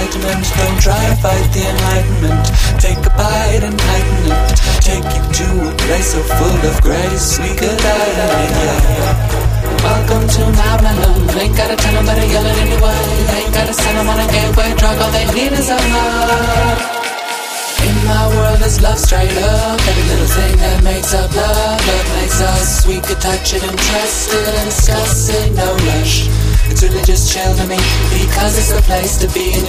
enlightenment. Don't try to fight the enlightenment. Take a bite and heighten it. Take you to a place so full of grace we could hide it. Welcome to Maryland. Ain't gotta tell them, better yell it anyway. Ain't gotta send them on a gateway drug. All they need is a hug. In my world is love straight up. Every little thing that makes up love. Love makes us, we could touch it and trust it and discuss it, no rush. It's really just chill to me, because it's the place to be. And